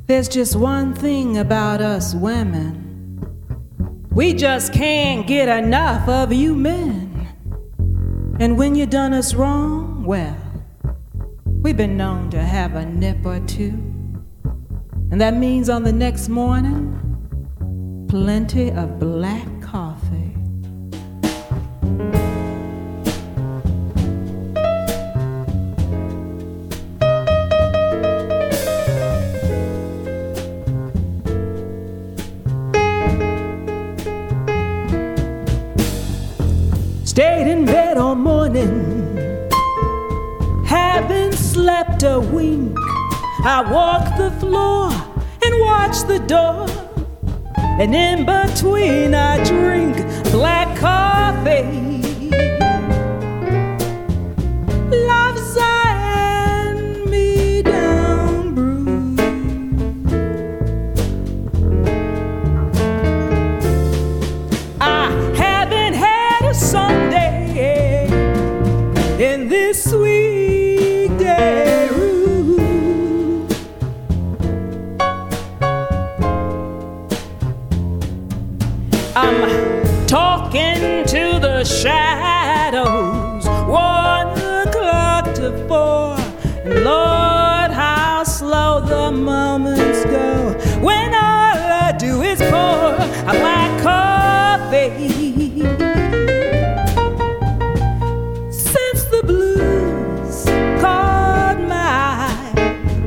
There's just one thing about us women. We just can't get enough of you men. And when you done us wrong, well, we've been known to have a nip or two. And that means on the next morning, plenty of black coffee. Stayed in bed all morning, haven't slept a wink. I walk the floor and watch the door, and in between I drink black coffee. Love's eyeing me down, brew. I haven't had a Sunday in this weekday room. I'm talking to the shadows, 1:00 to 4. And Lord, how slow the moments go when all I do is pour a black coffee. Since the blues caught my eye,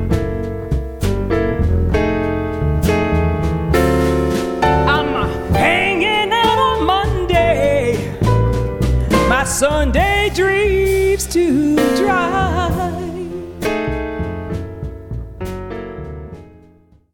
I'm hanging out on Monday. My Sunday dreams too dry.